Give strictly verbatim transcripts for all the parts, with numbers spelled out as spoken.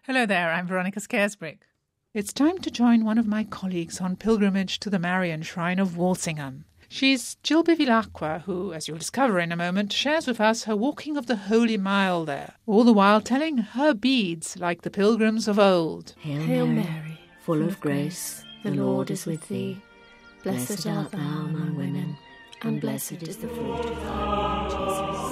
Hello there, I'm Veronica Scaresbrick. It's time to join one of my colleagues on pilgrimage to the Marian Shrine of Walsingham. She's Jill Bevilacqua, who, as you'll discover in a moment, shares with us her walking of the Holy Mile there, all the while telling her beads like the pilgrims of old. Hail, Hail Mary, Mary, full of grace, the Lord is with thee. Blessed art thou among women, and blessed is the fruit of thy womb, Jesus.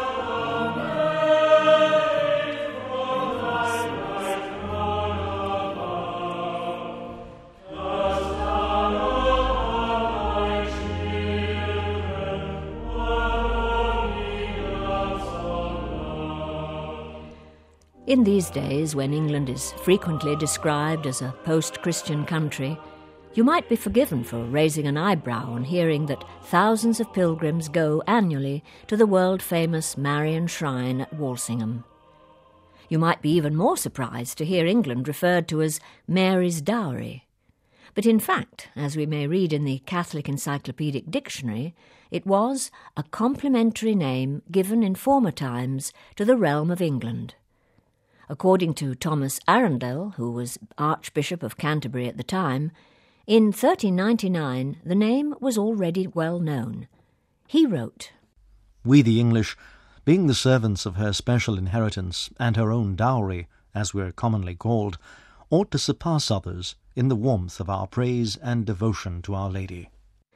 In these days, when England is frequently described as a post-Christian country, you might be forgiven for raising an eyebrow on hearing that thousands of pilgrims go annually to the world-famous Marian Shrine at Walsingham. You might be even more surprised to hear England referred to as Mary's Dowry. But in fact, as we may read in the Catholic Encyclopedic Dictionary, it was a complimentary name given in former times to the realm of England. According to Thomas Arundel, who was Archbishop of Canterbury at the time, in thirteen ninety-nine the name was already well known. He wrote, "We the English, being the servants of her special inheritance and her own dowry, as we are commonly called, ought to surpass others in the warmth of our praise and devotion to Our Lady."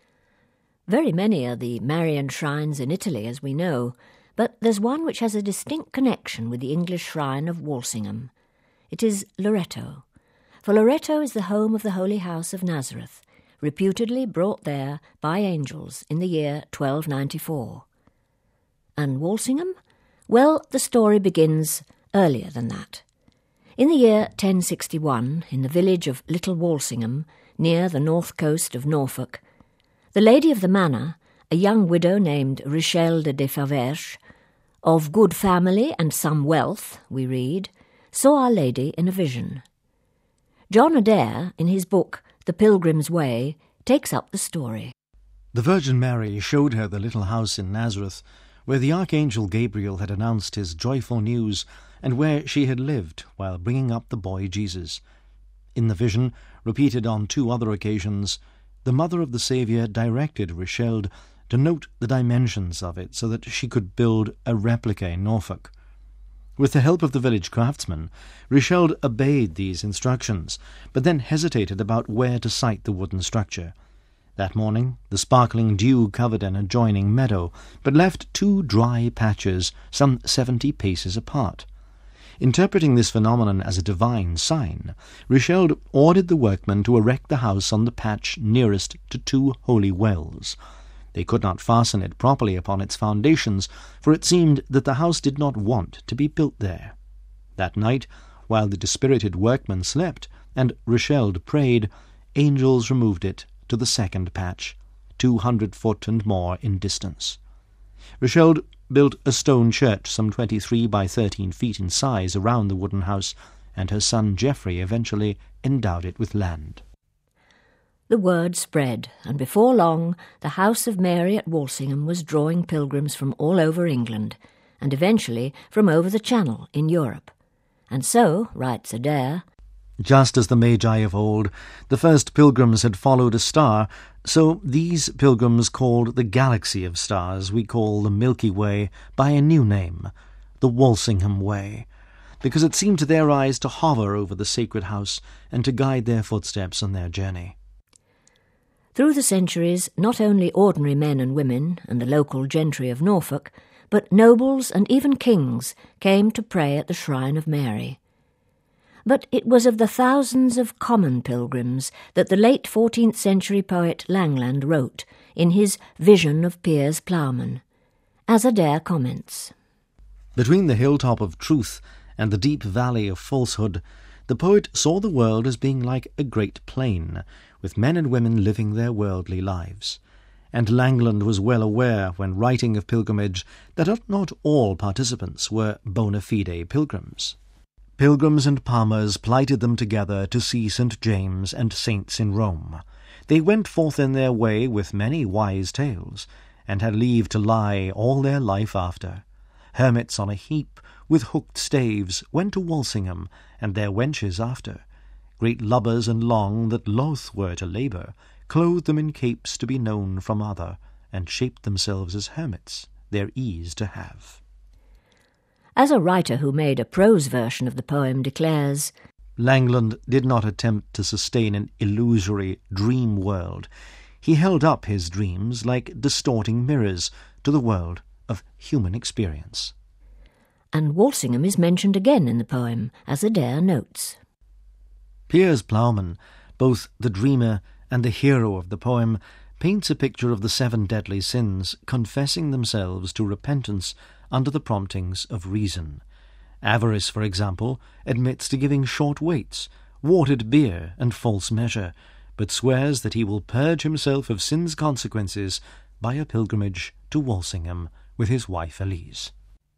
Very many are the Marian shrines in Italy, as we know, but there's one which has a distinct connection with the English shrine of Walsingham. It is Loreto, for Loreto is the home of the Holy House of Nazareth, reputedly brought there by angels in the year twelve ninety-four. And Walsingham? Well, the story begins earlier than that. In the year ten sixty-one, in the village of Little Walsingham, near the north coast of Norfolk, the lady of the manor, a young widow named Richelle de Defaverche, of good family and some wealth, we read, saw Our Lady in a vision. John Adair, in his book The Pilgrim's Way, takes up the story. The Virgin Mary showed her the little house in Nazareth, where the Archangel Gabriel had announced his joyful news, and where she had lived while bringing up the boy Jesus. In the vision, repeated on two other occasions, the mother of the Saviour directed Richelle to note the dimensions of it so that she could build a replica in Norfolk. With the help of the village craftsman, Richelle obeyed these instructions, but then hesitated about where to site the wooden structure. That morning the sparkling dew covered an adjoining meadow, but left two dry patches some seventy paces apart. Interpreting this phenomenon as a divine sign, Richelle ordered the workmen to erect the house on the patch nearest to two holy wells. They could not fasten it properly upon its foundations, for it seemed that the house did not want to be built there. That night, while the dispirited workmen slept, and Richelle prayed, angels removed it to the second patch, two hundred foot and more in distance. Richelle built a stone church some twenty-three by thirteen feet in size around the wooden house, and her son Geoffrey eventually endowed it with land. The word spread, and before long the House of Mary at Walsingham was drawing pilgrims from all over England, and eventually from over the Channel in Europe. And so, writes Adair, just as the Magi of old, the first pilgrims had followed a star, so these pilgrims called the galaxy of stars we call the Milky Way by a new name, the Walsingham Way, because it seemed to their eyes to hover over the sacred house and to guide their footsteps on their journey. Through the centuries, not only ordinary men and women and the local gentry of Norfolk, but nobles and even kings came to pray at the shrine of Mary. But it was of the thousands of common pilgrims that the late fourteenth century poet Langland wrote in his Vision of Piers Plowman. As Adair comments, "Between the hilltop of truth and the deep valley of falsehood, the poet saw the world as being like a great plain, with men and women living their worldly lives. And Langland was well aware, when writing of pilgrimage, that not all participants were bona fide pilgrims. Pilgrims and palmers plighted them together to see Saint James and saints in Rome. They went forth in their way with many wise tales, and had leave to lie all their life after, hermits on a heap, with hooked staves, went to Walsingham, and their wenches after. Great lubbers and long, that loth were to labour, clothed them in capes to be known from other, and shaped themselves as hermits, their ease to have. As a writer who made a prose version of the poem declares, Langland did not attempt to sustain an illusory dream world. He held up his dreams like distorting mirrors to the world of human experience. And Walsingham is mentioned again in the poem, as Adair notes. Piers Plowman, both the dreamer and the hero of the poem, paints a picture of the seven deadly sins confessing themselves to repentance under the promptings of reason. Avarice, for example, admits to giving short weights, watered beer, and false measure, but swears that he will purge himself of sin's consequences by a pilgrimage to Walsingham with his wife Elise.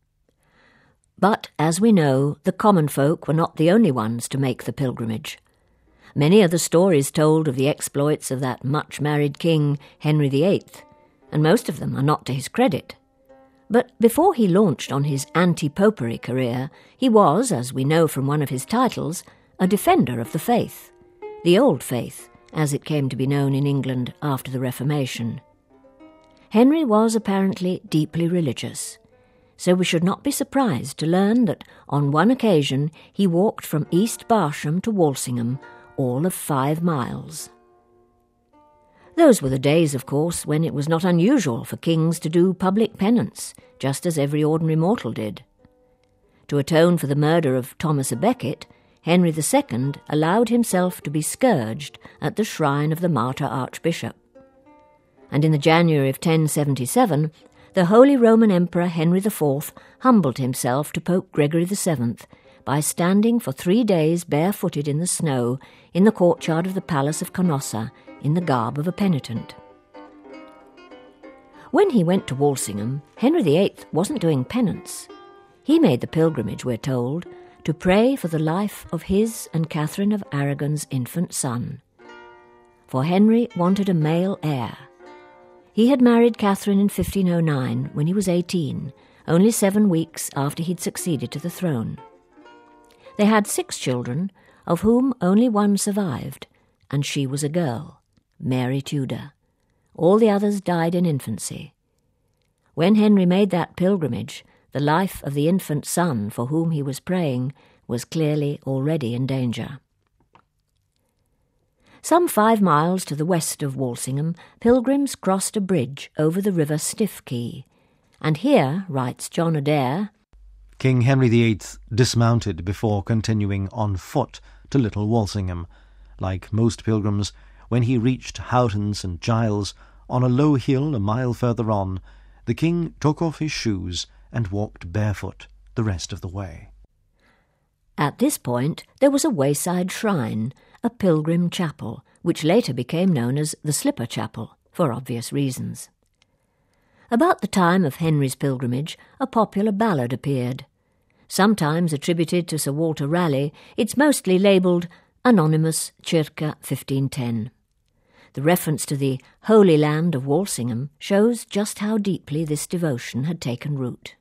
But, as we know, the common folk were not the only ones to make the pilgrimage. Many are the stories told of the exploits of that much-married king, Henry the Eighth, and most of them are not to his credit. But before he launched on his anti-popery career, he was, as we know from one of his titles, a defender of the faith, the old faith, as it came to be known in England after the Reformation. Henry was apparently deeply religious, so we should not be surprised to learn that on one occasion he walked from East Barsham to Walsingham, all of five miles. Those were the days, of course, when it was not unusual for kings to do public penance, just as every ordinary mortal did. To atone for the murder of Thomas à Becket, Henry the Second allowed himself to be scourged at the shrine of the martyr archbishop. And in the January of ten seventy-seven, the Holy Roman Emperor Henry the Fourth humbled himself to Pope Gregory the Seventh by standing for three days barefooted in the snow in the courtyard of the Palace of Canossa in the garb of a penitent. When he went to Walsingham, Henry the Eighth wasn't doing penance. He made the pilgrimage, we're told, to pray for the life of his and Catherine of Aragon's infant son. For Henry wanted a male heir. He had married Catherine in fifteen oh nine when he was eighteen, only seven weeks after he'd succeeded to the throne. They had six children, of whom only one survived, and she was a girl, Mary Tudor. All the others died in infancy. When Henry made that pilgrimage, the life of the infant son for whom he was praying was clearly already in danger. Some five miles to the west of Walsingham, pilgrims crossed a bridge over the river Stiffkey, and here, writes John Adair, King Henry the Eighth dismounted before continuing on foot to Little Walsingham. Like most pilgrims, when he reached Houghton Saint Giles, on a low hill a mile further on, the king took off his shoes and walked barefoot the rest of the way. At this point there was a wayside shrine, a pilgrim chapel, which later became known as the Slipper Chapel, for obvious reasons. About the time of Henry's pilgrimage, a popular ballad appeared. Sometimes attributed to Sir Walter Raleigh, it's mostly labelled Anonymous Circa fifteen ten. The reference to the Holy Land of Walsingham shows just how deeply this devotion had taken root.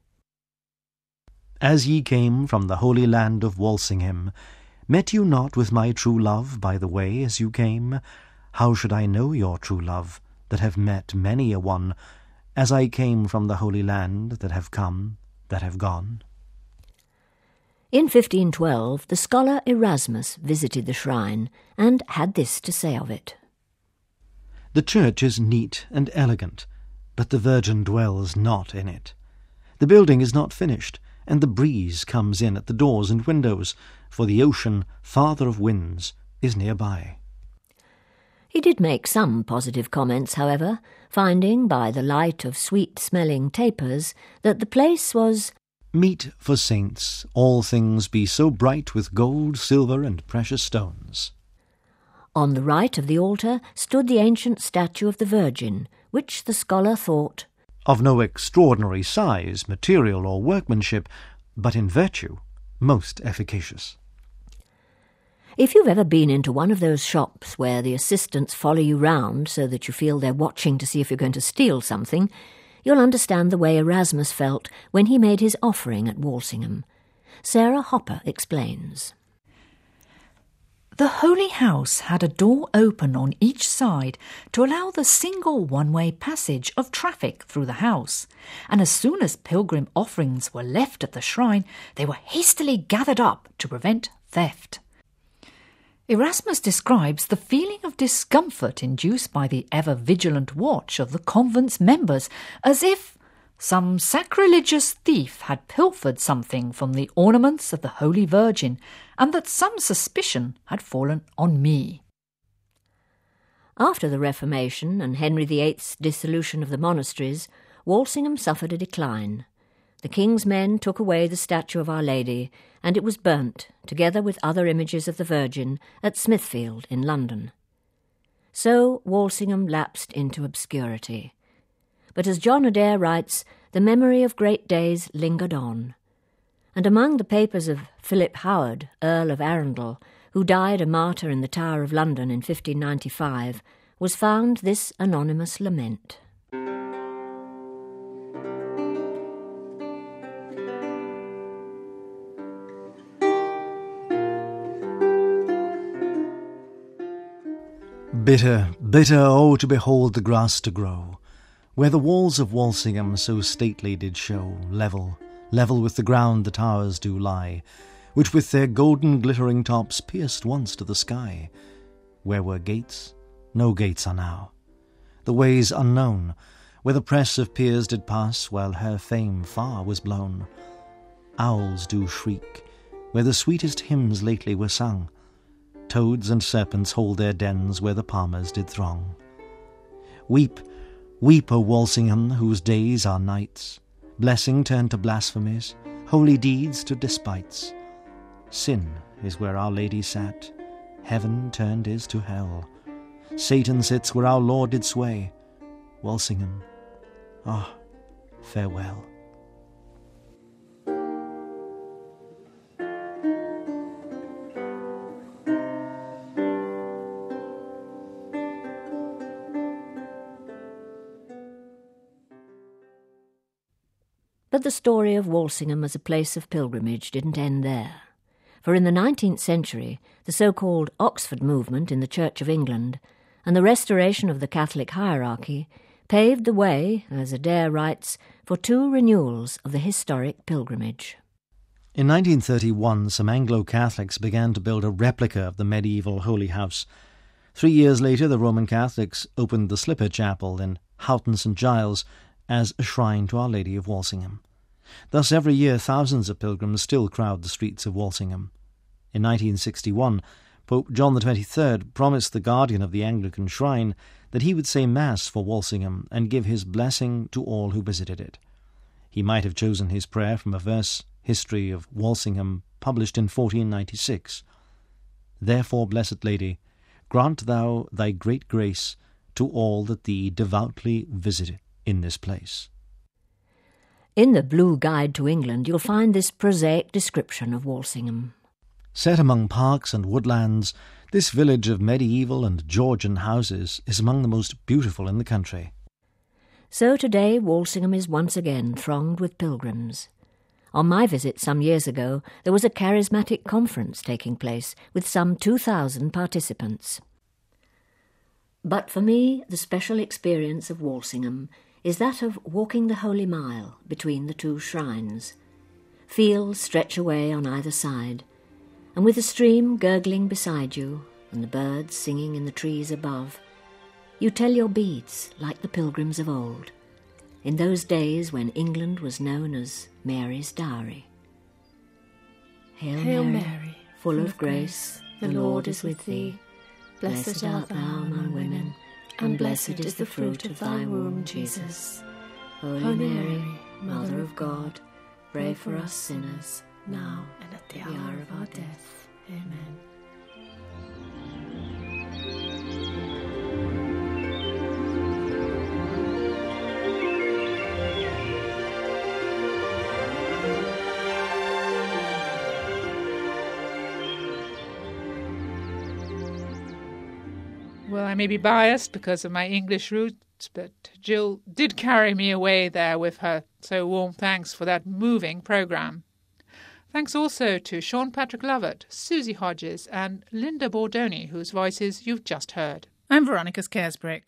As ye came from the Holy Land of Walsingham, met you not with my true love by the way as you came? How should I know your true love, that have met many a one, as I came from the Holy Land, that have come, that have gone? In fifteen twelve, the scholar Erasmus visited the shrine and had this to say of it. The church is neat and elegant, but the Virgin dwells not in it. The building is not finished, and the breeze comes in at the doors and windows, for the ocean, father of winds, is nearby. He did make some positive comments, however, finding by the light of sweet-smelling tapers that the place was meet for saints, all things be so bright with gold, silver, and precious stones. On the right of the altar stood the ancient statue of the Virgin, which the scholar thought of no extraordinary size, material, or workmanship, but in virtue most efficacious. If you've ever been into one of those shops where the assistants follow you round so that you feel they're watching to see if you're going to steal something, you'll understand the way Erasmus felt when he made his offering at Walsingham, Sarah Hopper explains. The Holy House had a door open on each side to allow the single one-way passage of traffic through the house, and as soon as pilgrim offerings were left at the shrine, they were hastily gathered up to prevent theft. Erasmus describes the feeling of discomfort induced by the ever-vigilant watch of the convent's members, as if some sacrilegious thief had pilfered something from the ornaments of the Holy Virgin, and that some suspicion had fallen on me. After the Reformation and Henry the Eighth's dissolution of the monasteries, Walsingham suffered a decline. The king's men took away the statue of Our Lady, and it was burnt, together with other images of the Virgin, at Smithfield in London. So Walsingham lapsed into obscurity. But as John Adair writes, the memory of great days lingered on. And among the papers of Philip Howard, Earl of Arundel, who died a martyr in the Tower of London in fifteen ninety-five, was found this anonymous lament. Bitter, bitter, oh, to behold the grass to grow, where the walls of Walsingham so stately did show, level, level with the ground the towers do lie, which with their golden glittering tops pierced once to the sky. Where were gates? No gates are now. The ways unknown, where the press of peers did pass, while her fame far was blown. Owls do shriek, where the sweetest hymns lately were sung. Toads and serpents hold their dens where the palmers did throng. Weep, weep, O Walsingham, whose days are nights, blessing turned to blasphemies, holy deeds to despites. Sin is where Our Lady sat, heaven turned is to hell. Satan sits where our Lord did sway. Walsingham, ah, farewell. But the story of Walsingham as a place of pilgrimage didn't end there. For in the nineteenth century, the so-called Oxford movement in the Church of England and the restoration of the Catholic hierarchy paved the way, as Adair writes, for two renewals of the historic pilgrimage. In nineteen thirty-one, some Anglo-Catholics began to build a replica of the medieval Holy House. Three years later, the Roman Catholics opened the Slipper Chapel in Houghton Saint Giles as a shrine to Our Lady of Walsingham. Thus every year thousands of pilgrims still crowd the streets of Walsingham. In nineteen sixty-one, Pope John the twenty-third promised the guardian of the Anglican shrine that he would say Mass for Walsingham and give his blessing to all who visited it. He might have chosen his prayer from a verse, History of Walsingham, published in fourteen ninety-six. Therefore, Blessed Lady, grant thou thy great grace to all that thee devoutly visit in this place. In the Blue Guide to England you'll find this prosaic description of Walsingham. Set among parks and woodlands, this village of medieval and Georgian houses is among the most beautiful in the country. So today Walsingham is once again thronged with pilgrims. On my visit some years ago, there was a charismatic conference taking place with some two thousand participants. But for me, the special experience of Walsingham is that of walking the Holy Mile between the two shrines. Fields stretch away on either side, and with the stream gurgling beside you and the birds singing in the trees above, you tell your beads like the pilgrims of old, in those days when England was known as Mary's Dowry. Hail, Hail Mary, Mary, full of grace, the Lord is with thee. Blessed art thou among women, and blessed is the fruit of thy womb, Jesus. Holy Mary, Mother of God, pray for us sinners, now and at the hour of our death. Amen. Well, I may be biased because of my English roots, but Jill did carry me away there with her, so warm thanks for that moving programme. Thanks also to Sean Patrick Lovett, Susie Hodges and Linda Bordoni, whose voices you've just heard. I'm Veronica Scaresbrick.